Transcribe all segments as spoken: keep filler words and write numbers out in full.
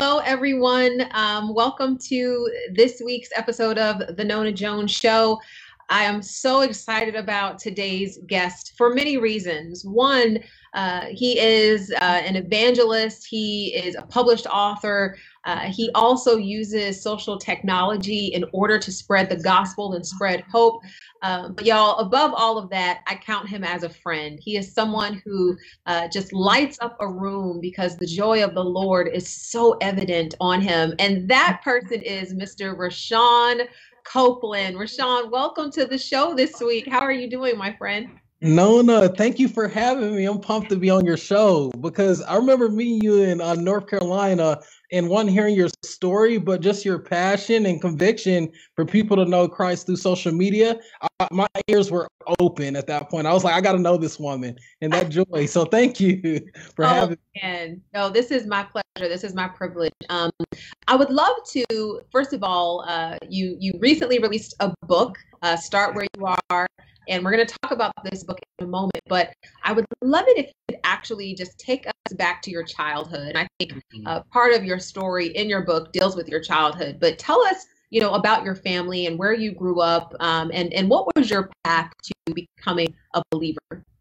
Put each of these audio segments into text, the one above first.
Hello, everyone. Um, welcome to this week's episode of the Nona Jones Show. I am so excited about today's guest for many reasons. One, uh, he is uh, an evangelist. He is a published author. Uh, he also uses social technology in order to spread the gospel and spread hope. Um, but y'all, above all of that, I count him as a friend. He is someone who uh, just lights up a room because the joy of the Lord is so evident on him. And that person is Mister Rashawn Copeland. Rashawn, welcome to the show this week. How are you doing, my friend? Nona, thank you for having me. I'm pumped to be on your show because I remember meeting you in uh, North Carolina and one, hearing your story, but just your passion and conviction for people to know Christ through social media. I, my ears were open at that point. I was like, I got to know this woman and that joy. So thank you for oh, having me. Man. No, this is my pleasure. This is my privilege. Um, I would love to, first of all, uh, you, you recently released a book, uh, Start Where You Are. And we're going to talk about this book in a moment, but I would love it if you could actually just take us back to your childhood. And I think uh, part of your story in your book deals with your childhood, but tell us, you know, about your family and where you grew up, um, and, and what was your path to becoming a believer?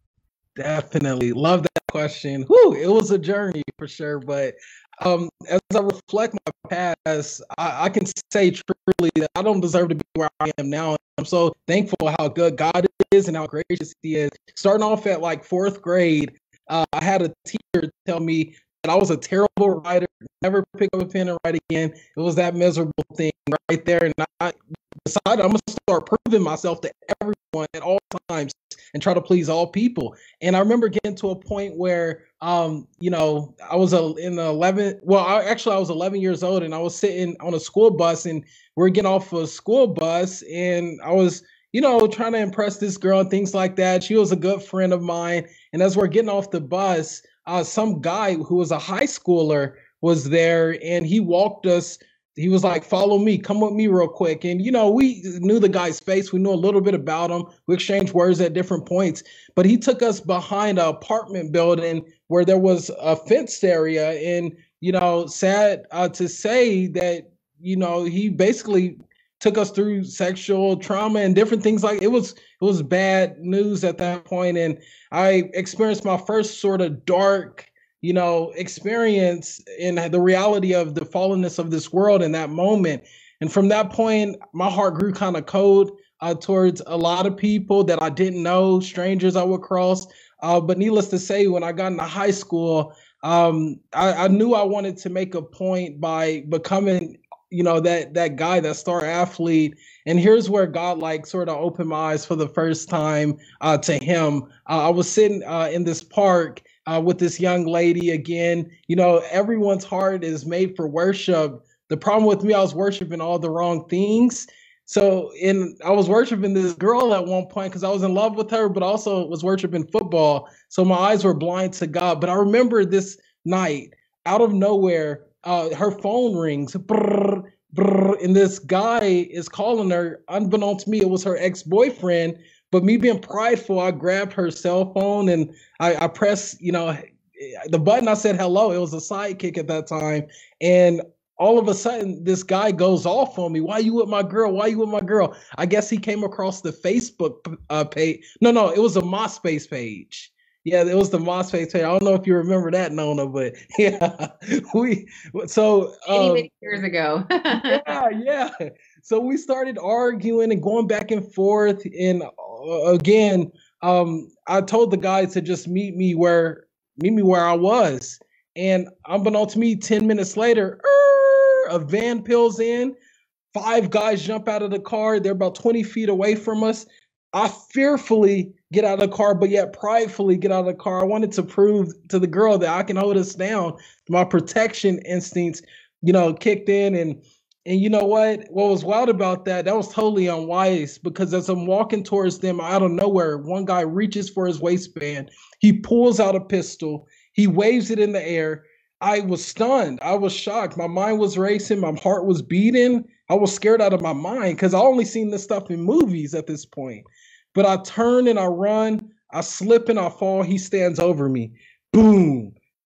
Definitely. Love that question. Whew, it was a journey for sure, but um, as I reflect my past, I, I can say truly that I don't deserve to be where I am now. I'm so thankful how good God is and how gracious He is. Starting off at like fourth grade, uh, I had a teacher tell me that I was a terrible writer, never pick up a pen and write again. It was that miserable thing right there. And I decided I'm going to start proving myself to everyone at all times and try to please all people. And I remember getting to a point where, um, you know, I was a, in the eleven, well, I, actually I was eleven years old and I was sitting on a school bus and we are getting off a school bus and I was, you know, trying to impress this girl and things like that. She was a good friend of mine. And as we're getting off the bus, uh, some guy who was a high schooler was there and he walked us. He was like, follow me, come with me real quick. And, you know, we knew the guy's face. We knew a little bit about him. We exchanged words at different points. But he took us behind an apartment building where there was a fenced area. And, you know, sad uh, to say that, you know, he basically took us through sexual trauma and different things. Like it was, it was bad news at that point. And I experienced my first sort of dark you know, experience in the reality of the fallenness of this world in that moment. And from that point, my heart grew kind of cold uh, towards a lot of people that I didn't know, strangers I would cross. Uh, but needless to say, when I got into high school, um, I, I knew I wanted to make a point by becoming, you know, that that guy, that star athlete. And here's where God like sort of opened my eyes for the first time uh, to him. Uh, I was sitting uh, in this park Uh, with this young lady again. You know, everyone's heart is made for worship. The problem with me, I was worshiping all the wrong things. So in I was worshiping this girl at one point because I was in love with her, but also was worshiping football. So my eyes were blind to God. But I remember this night, out of nowhere, uh, her phone rings. Brrr, brrr, and this guy is calling her. Unbeknownst to me, it was her ex-boyfriend. But me being prideful, I grabbed her cell phone and I, I pressed, you know, the button. I said hello. It was a sidekick at that time. And all of a sudden, this guy goes off on me. Why you with my girl? Why you with my girl? I guess he came across the Facebook uh, page. No, no, it was a MySpace page. Yeah, it was the MySpace page. I don't know if you remember that, Nona, but yeah, we so um, many, many um, years ago. yeah, yeah. So we started arguing and going back and forth. And uh, again, um, I told the guy to just meet me where meet me where I was. And unbeknownst to me, ten minutes later, er, a van peels in. Five guys jump out of the car. They're about twenty feet away from us. I fearfully get out of the car, but yet pridefully get out of the car. I wanted to prove to the girl that I can hold us down. My protection instincts, you know, kicked in. And and you know what? What was wild about that, that was totally unwise because as I'm walking towards them out of nowhere, one guy reaches for his waistband. He pulls out a pistol. He waves it in the air. I was stunned. I was shocked. My mind was racing. My heart was beating. I was scared out of my mind because I only seen this stuff in movies at this point. But I turn and I run. I slip and I fall. He stands over me. Boom.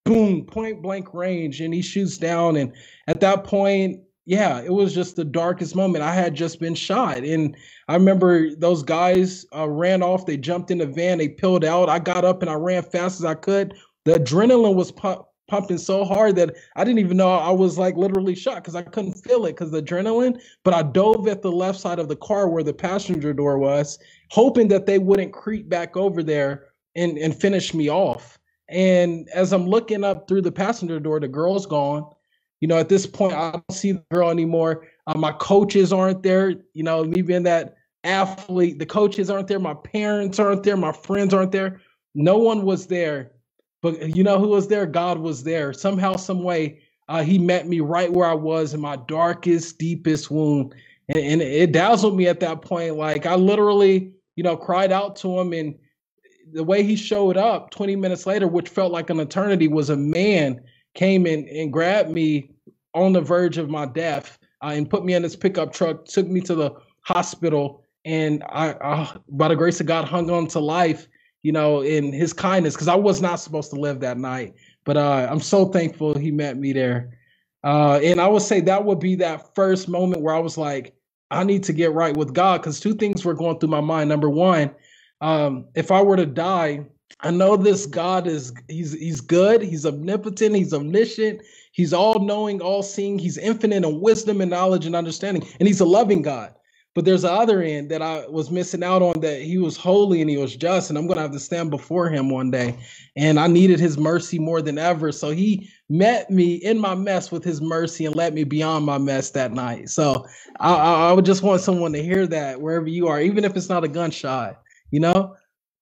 boom, point blank range, and he shoots down. And at that point, yeah, it was just the darkest moment. I had just been shot. And I remember those guys uh, ran off. They jumped in the van. They peeled out. I got up and I ran fast as I could. The adrenaline was pu- pumping so hard that I didn't even know I was like literally shot because I couldn't feel it because the adrenaline. But I dove at the left side of the car where the passenger door was, hoping that they wouldn't creep back over there and, and finish me off. And as I'm looking up through the passenger door, the girl's gone. You know, at this point, I don't see the girl anymore. Uh, my coaches aren't there. You know, me being that athlete, the coaches aren't there. My parents aren't there. My friends aren't there. No one was there. But you know who was there? God was there. Somehow, some way, uh, he met me right where I was in my darkest, deepest wound. And, and it dazzled me at that point. Like, I literally, you know, cried out to him. And the way he showed up twenty minutes later, which felt like an eternity, was a man came in and grabbed me on the verge of my death uh, and put me in his pickup truck, took me to the hospital. And I, I, by the grace of God, hung on to life, you know, in his kindness, because I was not supposed to live that night. But uh, I'm so thankful he met me there. Uh, and I would say that would be that first moment where I was like, I need to get right with God, because two things were going through my mind. Number one, um, if I were to die, I know this God is, he's he's good, he's omnipotent, he's omniscient, he's all-knowing, all-seeing, he's infinite in wisdom and knowledge and understanding, and he's a loving God. But there's the other end that I was missing out on, that he was holy and he was just, and I'm going to have to stand before him one day. And I needed his mercy more than ever. So he met me in my mess with his mercy and let me beyond my mess that night. So I, I would just want someone to hear that wherever you are, even if it's not a gunshot, you know?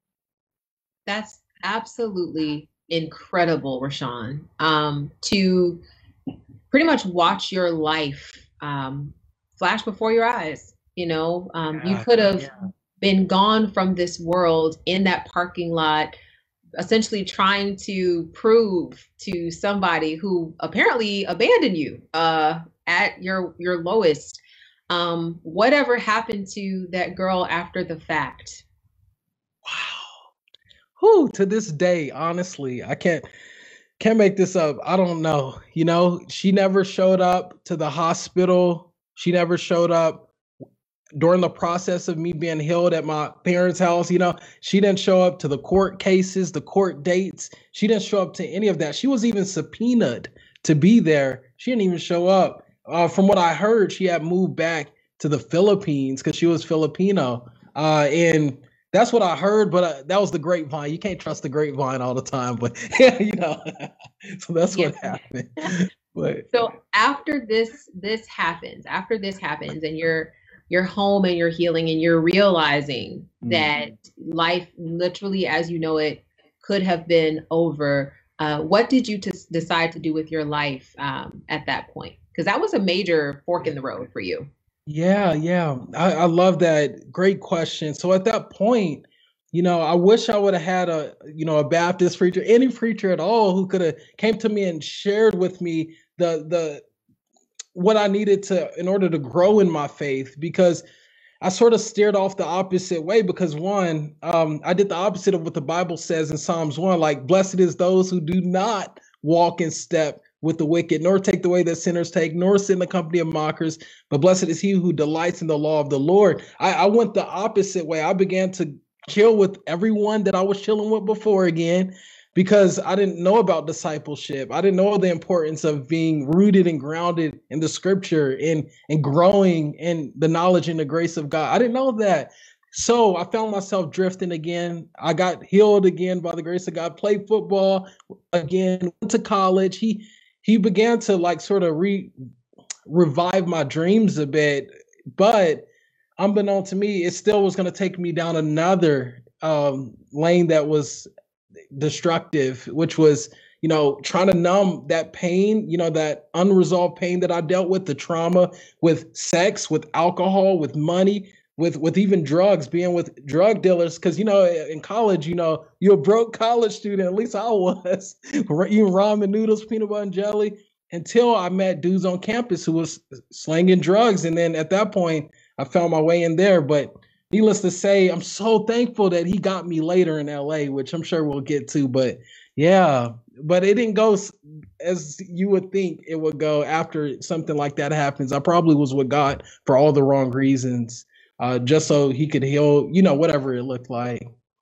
That's absolutely incredible, Rashawn, um, to pretty much watch your life um, flash before your eyes. You know, um, you could have yeah. been gone from this world in that parking lot, essentially trying to prove to somebody who apparently abandoned you uh, at your your lowest. Um, whatever happened to that girl after the fact? Wow. Who to this day, honestly, I can't can't make this up. I don't know. You know, she never showed up to the hospital. She never showed up during the process of me being healed at my parents' house. You know, she didn't show up to the court cases, the court dates. She didn't show up to any of that. She was even subpoenaed to be there. She didn't even show up. Uh, from what I heard, she had moved back to the Philippines because she was Filipino. Uh, and that's what I heard, but uh, that was the grapevine. You can't trust the grapevine all the time, but yeah, you know, so that's yeah. what happened. But so after this, this happens, after this happens and you're, you're home and you're healing and you're realizing mm. that life literally as you know it could have been over. Uh, what did you t- decide to do with your life um, at that point? Because that was a major fork in the road for you. Yeah, yeah. I, I love that. Great question. So at that point, you know, I wish I would have had a, you know, a Baptist preacher, any preacher at all who could have came to me and shared with me the, the, what I needed to, in order to grow in my faith, because I sort of steered off the opposite way. Because one, um, I did the opposite of what the Bible says in Psalms one, like, blessed is those who do not walk in step with the wicked, nor take the way that sinners take, nor sit in the company of mockers, but blessed is he who delights in the law of the Lord. I, I went the opposite way. I began to chill with everyone that I was chilling with before again, because I didn't know about discipleship. I didn't know the importance of being rooted and grounded in the scripture and, and growing in the knowledge and the grace of God. I didn't know that. So I found myself drifting again. I got healed again by the grace of God, played football again, went to college. He he began to like sort of re, revive my dreams a bit, but unbeknown to me, it still was going to take me down another um, lane that was destructive, which was, you know, trying to numb that pain, you know, that unresolved pain that I dealt with, the trauma with sex, with alcohol, with money, with, with even drugs, being with drug dealers. Cause, you know, in college, you know, you're a broke college student, at least I was, eating ramen noodles, peanut butter and jelly, until I met dudes on campus who was slanging drugs. And then at that point, I found my way in there. But needless to say, I'm so thankful that he got me later in L A, which I'm sure we'll get to. But Yeah, but it didn't go s- as you would think it would go after something like that happens. I probably was with God for all the wrong reasons, uh, just so He could heal, you know, whatever it looked like.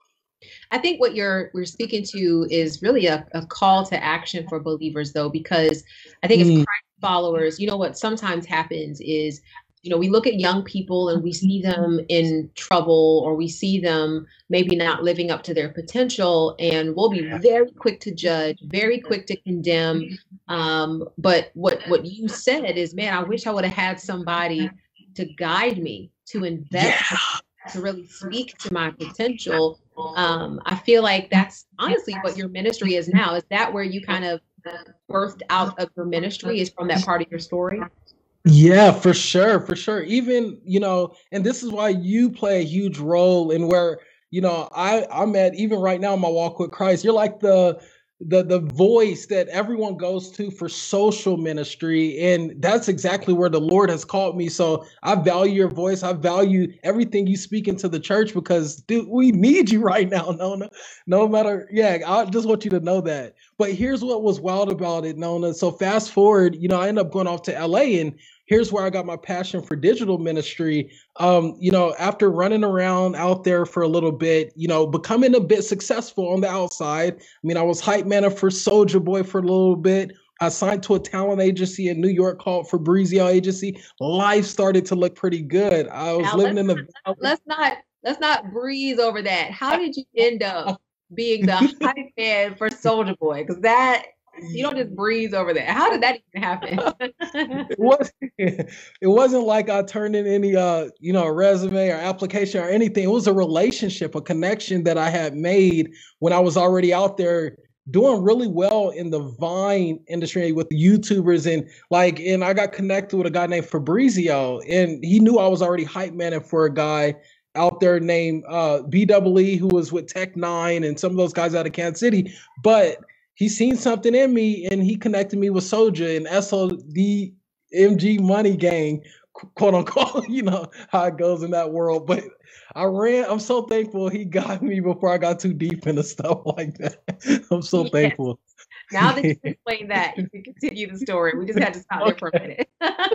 I think what you're we're speaking to is really a, a call to action for believers, though, because I think as Mm, Christ followers, you know what sometimes happens is, you know, we look at young people and we see them in trouble, or we see them maybe not living up to their potential, and we'll be very quick to judge, very quick to condemn. Um, but what what you said is, man, I wish I would have had somebody to guide me, to yeah, invest, to really speak to my potential. um, I feel like that's honestly what your ministry is now. Is that where you kind of birthed out of your ministry, is from that part of your story? yeah, for sure, for sure. Even, you know, and this is why you play a huge role in where, you know, I I'm at even right now in my walk with Christ. You're like the the the voice that everyone goes to for social ministry, and that's exactly where the Lord has called me. So I value your voice. I value everything you speak into the church because, dude, we need you right now. Nona, no matter, yeah, I just want you to know that. But here's what was wild about it, Nona. So fast forward, you know, I ended up going off to L A, and here's where I got my passion for digital ministry. Um, you know, after running around out there for a little bit, you know, becoming a bit successful on the outside. I mean, I was hype man for Soulja Boy for a little bit. I signed to a talent agency in New York called Fabrizio Agency. Life started to look pretty good. I was Now living let's in the let's not let's not breeze over that. How did you end up being the hype man for Soldier Boy? Because that, you don't just breeze over that. How did that even happen? it was it wasn't like I turned in any uh you know resume or application or anything. It was a relationship, a connection that I had made when I was already out there doing really well in the Vine industry with the YouTubers, and like and I got connected with a guy named Fabrizio, and he knew I was already hype manning for a guy out there named uh B double E, who was with Tech Nine and some of those guys out of Kansas City. But he seen something in me and he connected me with Soulja and S O D M G Money Gang, quote unquote. You know how it goes in that world. But I ran. I'm so thankful he got me before I got too deep into stuff like that. I'm so Yes. thankful. Now that you explained that, you can continue the story. We just had to stop there for a Okay. minute.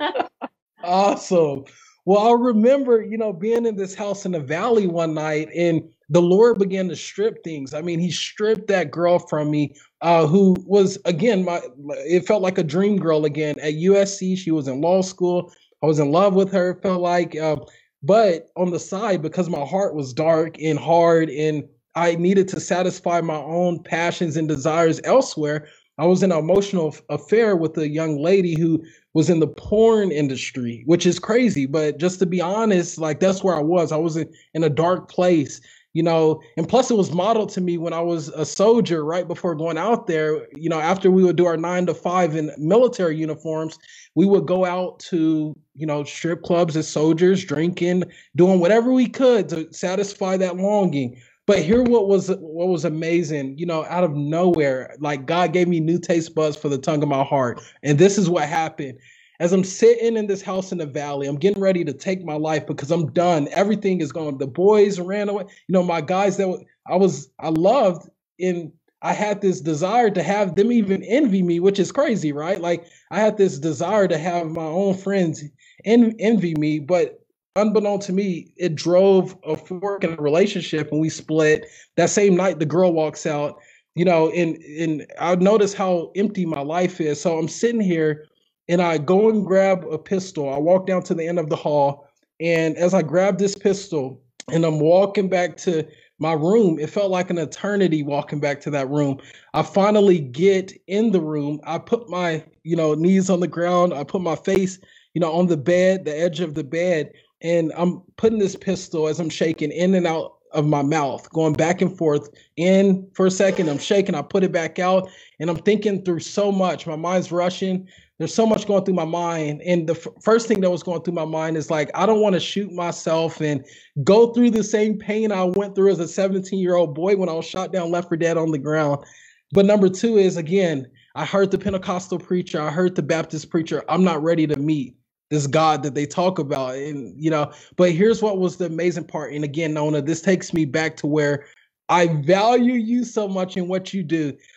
Awesome. Well, I remember, you know, being in this house in the valley one night, and the Lord began to strip things. I mean, He stripped that girl from me, uh, who was again my. It felt like a dream girl again at U S C. She was in law school. I was in love with her. It felt like, uh, but on the side, because my heart was dark and hard, and I needed to satisfy my own passions and desires elsewhere. I was in an emotional affair with a young lady who was in the porn industry, which is crazy. But just to be honest, like that's where I was. I was in, in a dark place, you know, and plus it was modeled to me when I was a soldier right before going out there. You know, after we would do our nine to five in military uniforms, we would go out to, you know, strip clubs as soldiers, drinking, doing whatever we could to satisfy that longing. But here, what was what was amazing, you know, out of nowhere, like God gave me new taste buds for the tongue of my heart, and this is what happened. As I'm sitting in this house in the valley, I'm getting ready to take my life because I'm done. Everything is gone. The boys ran away. You know, my guys that I was I loved, and I had this desire to have them even envy me, which is crazy, right? Like I had this desire to have my own friends en- envy me, but unbeknown to me, it drove a fork in a relationship, and we split. That same night, the girl walks out, you know, and and I notice how empty my life is. So I'm sitting here, and I go and grab a pistol. I walk down to the end of the hall, and as I grab this pistol, and I'm walking back to my room, it felt like an eternity walking back to that room. I finally get in the room. I put my, you know, knees on the ground. I put my face, you know, on the bed, the edge of the bed, and I'm putting this pistol as I'm shaking in and out of my mouth, going back and forth. In for a second, I'm shaking, I put it back out, and I'm thinking through so much. My mind's rushing. There's so much going through my mind. And the f- first thing that was going through my mind is like, I don't want to shoot myself and go through the same pain I went through as a seventeen year old boy when I was shot down, left for dead on the ground. But number two is, again, I heard the Pentecostal preacher, I heard the Baptist preacher. I'm not ready to meet this God that they talk about. And, you know, but here's what was the amazing part. And again, Nona, this takes me back to where I value you so much in what you do.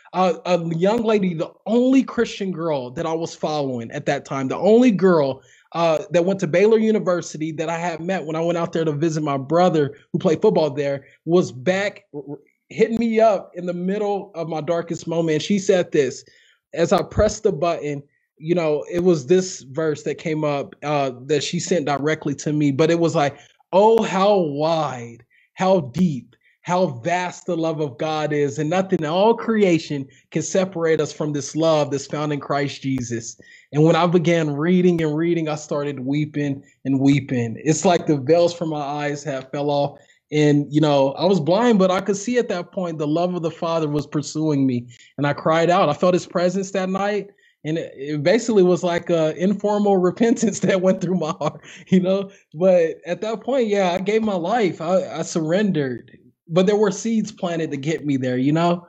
uh, a young lady, the only Christian girl that I was following at that time, the only girl uh, that went to Baylor University that I had met when I went out there to visit my brother who played football there, was back hitting me up in the middle of my darkest moment. She said this as I pressed the button. You know, it was this verse that came up uh, that she sent directly to me, but it was like, oh, how wide, how deep, how vast the love of God is, and nothing in all creation can separate us from this love that's found in Christ Jesus. And when I began reading and reading, I started weeping and weeping. It's like the veils from my eyes have fell off. And, you know, I was blind, but I could see at that point the love of the Father was pursuing me. And I cried out. I felt his presence that night. And it, it basically was like a informal repentance that went through my heart, you know. But at that point, yeah, I gave my life. I, I surrendered. But there were seeds planted to get me there, you know.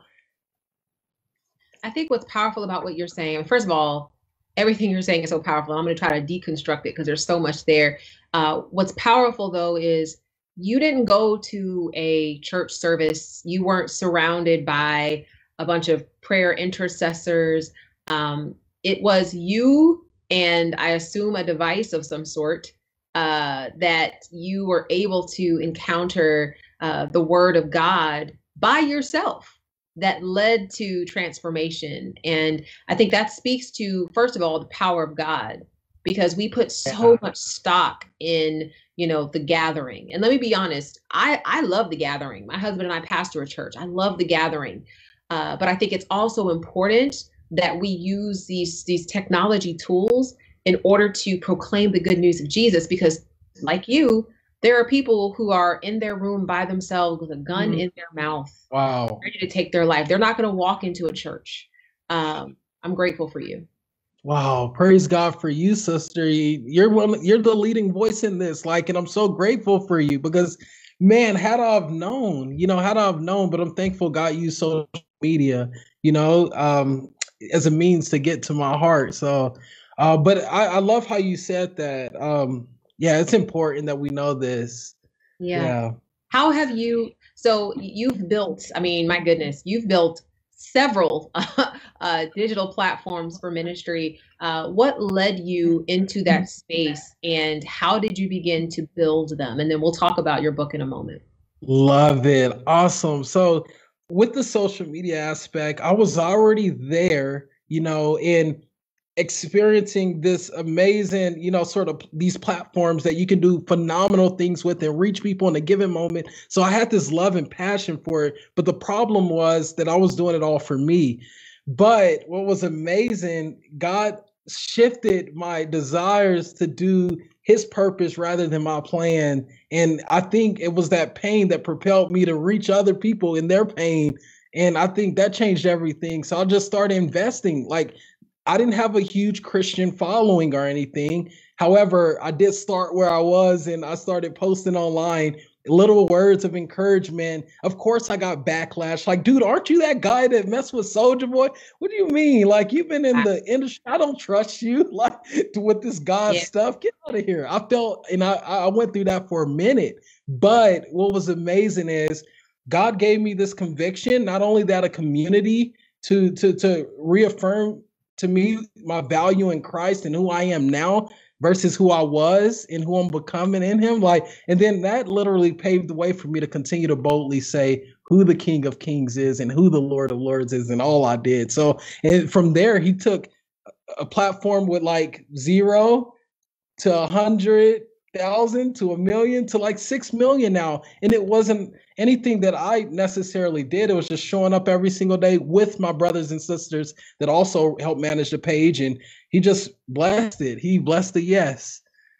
I think what's powerful about what you're saying, first of all, everything you're saying is so powerful. I'm going to try to deconstruct it because there's so much there. Uh, what's powerful, though, is you didn't go to a church service. You weren't surrounded by a bunch of prayer intercessors. Um, it was you and I assume a device of some sort uh, that you were able to encounter uh, the word of God by yourself that led to transformation. And I think that speaks to, first of all, the power of God, because we put so much stock in, you know, the gathering. And let me be honest, I, I love the gathering. My husband and I pastor a church. I love the gathering. Uh, but I think it's also important that we use these, these technology tools in order to proclaim the good news of Jesus, because like you, there are people who are in their room by themselves with a gun mm. in their mouth, wow, ready to take their life. They're not going to walk into a church. Um, I'm grateful for you. Wow, praise God for you, sister. You're one, you're the leading voice in this. Like, and I'm so grateful for you because, man, had I've known, you know, had I've known, but I'm thankful God used social media, you know, um, as a means to get to my heart. So, uh, but I, I love how you said that. Um, yeah, it's important that we know this. Yeah. yeah. How have you, so you've built, I mean, my goodness, you've built several uh, uh, digital platforms for ministry. Uh, what led you into that space and how did you begin to build them? And then we'll talk about your book in a moment. Love it. Awesome. So with the social media aspect, I was already there, you know, in experiencing this amazing, you know, sort of these platforms that you can do phenomenal things with and reach people in a given moment. So I had this love and passion for it. But the problem was that I was doing it all for me. But what was amazing, God shifted my desires to do his purpose rather than my plan. And I think it was that pain that propelled me to reach other people in their pain. And I think that changed everything. So I just started investing. Like, I didn't have a huge Christian following or anything. However, I did start where I was and I started posting online little words of encouragement. Of course, I got backlash. Like, dude, aren't you that guy that messed with Soulja Boy? What do you mean? Like, you've been in the industry. I don't trust you. Like, with this God yeah. stuff, get out of here. I felt, and I, I went through that for a minute. But what was amazing is God gave me this conviction, not only that a community to to to reaffirm to me my value in Christ and who I am now versus who I was and who I'm becoming in him. Like, and then that literally paved the way for me to continue to boldly say who the King of Kings is and who the Lord of Lords is and all I did. So, and from there, he took a platform with like zero to a hundred thousand to a million to like six million now. And it wasn't anything that I necessarily did. It was just showing up every single day with my brothers and sisters that also helped manage the page. And he just blessed it. He blessed the yes.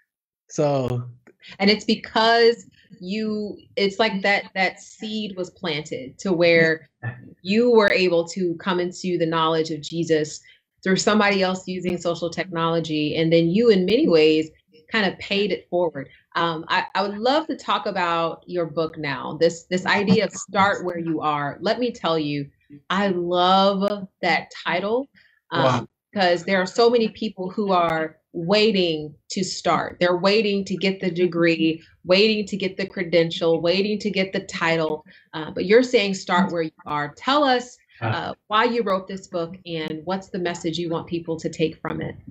So. And it's because you, it's like that, that seed was planted to where you were able to come into the knowledge of Jesus through somebody else using social technology. And then you, in many ways, kind of paid it forward. Um, I, I would love to talk about your book now, this, this idea of start where you are. Let me tell you, I love that title um, wow. because there are so many people who are waiting to start. They're waiting to get the degree, waiting to get the credential, waiting to get the title. Uh, but you're saying start where you are. Tell us uh, why you wrote this book and what's the message you want people to take from it.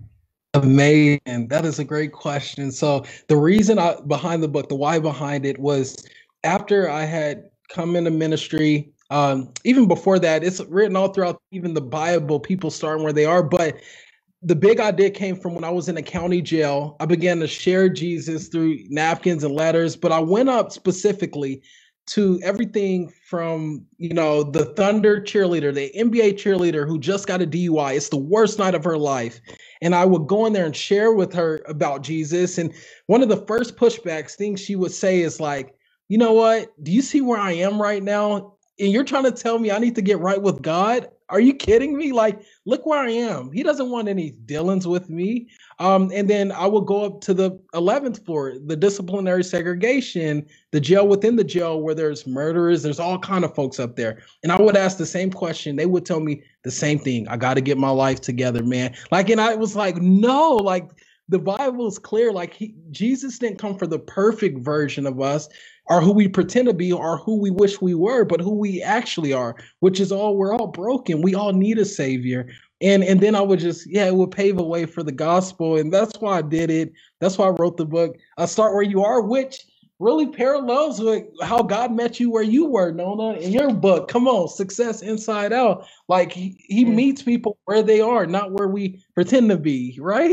Amazing. That is a great question. So the reason I behind the book, the why behind it was after I had come into ministry. Um, even before that, it's written all throughout even the Bible, people starting where they are. But the big idea came from when I was in a county jail. I began to share Jesus through napkins and letters, but I went up specifically to everything from, you know, the Thunder cheerleader, the N B A cheerleader who just got a D U I. It's the worst night of her life. And I would go in there and share with her about Jesus. And one of the first pushbacks things she would say is like, you know what? Do you see where I am right now? And you're trying to tell me I need to get right with God? Are you kidding me? Like, look where I am. He doesn't want any dealings with me. Um, and then I will go up to the eleventh floor, the disciplinary segregation, the jail within the jail where there's murderers, there's all kind of folks up there. And I would ask the same question. They would tell me the same thing. I got to get my life together, man. Like, and I was like, no, like the Bible is clear. Like he, Jesus didn't come for the perfect version of us or who we pretend to be or who we wish we were, but who we actually are, which is all, we're all broken. We all need a savior. And and then I would just, yeah, it would pave a way for the gospel. And that's why I did it. That's why I wrote the book. I Start Where You Are, which really parallels with how God met you where you were, Nona, in your book. Come on, Success Inside Out. Like he, he meets people where they are, not where we pretend to be, right?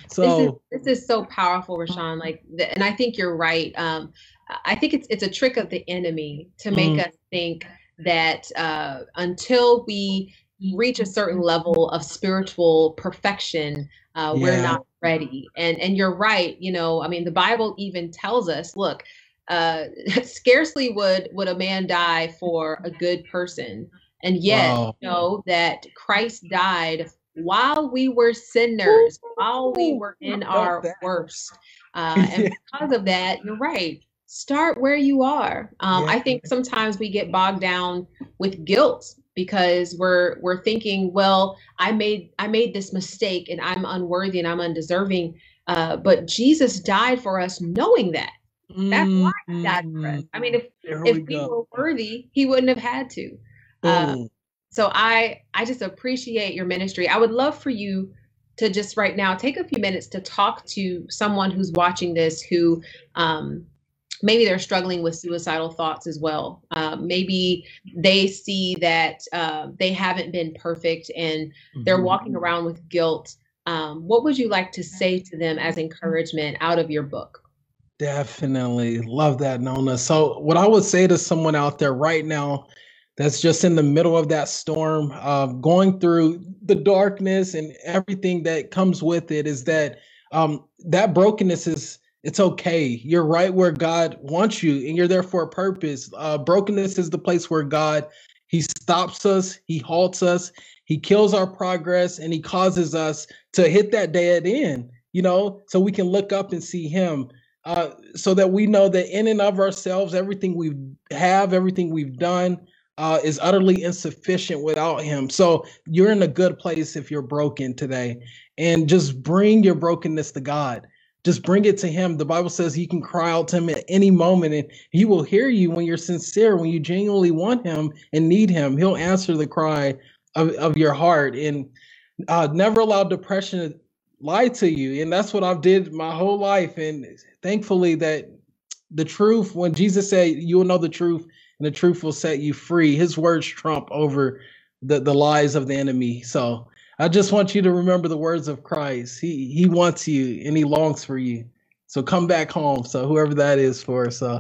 So this is, this is so powerful, Rashawn. Like, and I think you're right. Um, I think it's it's a trick of the enemy to make mm. us think that uh, until we reach a certain level of spiritual perfection, uh, yeah. we're not ready. And and you're right. You know, I mean, the Bible even tells us, look, uh, scarcely would would a man die for a good person, and yet wow. you know that Christ died while we were sinners, while we were in our worst. Uh, and because of that, you're right. Start where you are. Um, yeah. I think sometimes we get bogged down with guilt because we're we're thinking, well, I made I made this mistake and I'm unworthy and I'm undeserving. Uh, but Jesus died for us, knowing that. That's why he died for us. I mean, if there if we, we were worthy, he wouldn't have had to. Uh, so I I just appreciate your ministry. I would love for you to just right now take a few minutes to talk to someone who's watching this who um, maybe they're struggling with suicidal thoughts as well. Uh, maybe they see that uh, they haven't been perfect and they're walking around with guilt. Um, what would you like to say to them as encouragement out of your book? Definitely. Love that, Nona. So what I would say to someone out there right now that's just in the middle of that storm, uh, going through the darkness and everything that comes with it is that um, that brokenness is, it's okay. You're right where God wants you and you're there for a purpose. Uh, brokenness is the place where God, he stops us, he halts us, he kills our progress, and he causes us to hit that dead end, you know, so we can look up and see him. Uh, so that we know that in and of ourselves, everything we have, everything we've done uh, is utterly insufficient without him. So you're in a good place if you're broken today, and just bring your brokenness to God. Just bring it to him. The Bible says you can cry out to him at any moment and he will hear you when you're sincere, when you genuinely want him and need him. He'll answer the cry of, of your heart, and uh, never allow depression to lie to you. And that's what I've did my whole life. And thankfully that the truth, when Jesus said, you will know the truth and the truth will set you free, his words trump over the, the lies of the enemy. So I just want you to remember the words of Christ. He he wants you and he longs for you. So come back home. So whoever that is for. So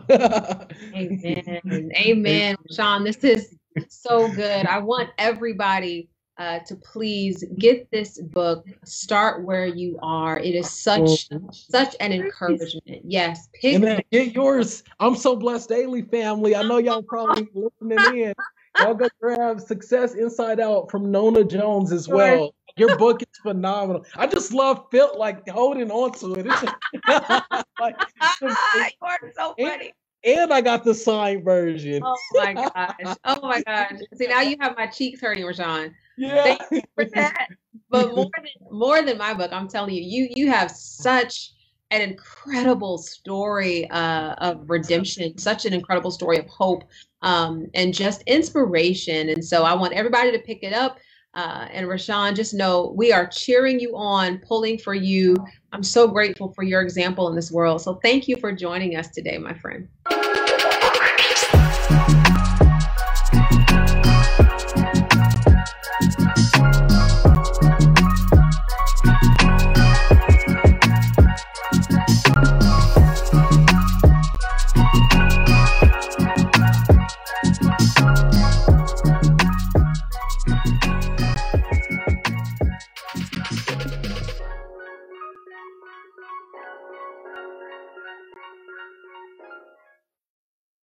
Amen. Amen. Sean, this is so good. I want everybody uh, to please get this book. Start Where You Are. It is such such an encouragement. Yes. Pick and then get yours. I'm So Blessed Daily family. I know y'all probably listening in. Y'all go grab Success Inside Out from Nona Jones as well. Your book is phenomenal. I just love felt like holding on to it. Like, you are so funny. And, and I got the signed version. Oh my gosh. Oh my gosh. See, now you have my cheeks hurting, Rashawn. Yeah. Thank you for that. But more than more than my book, I'm telling you, you you have such an incredible story uh, of redemption, such an incredible story of hope um, and just inspiration. And so I want everybody to pick it up. Uh, and Rashawn, just know we are cheering you on, pulling for you. I'm so grateful for your example in this world. So thank you for joining us today, my friend.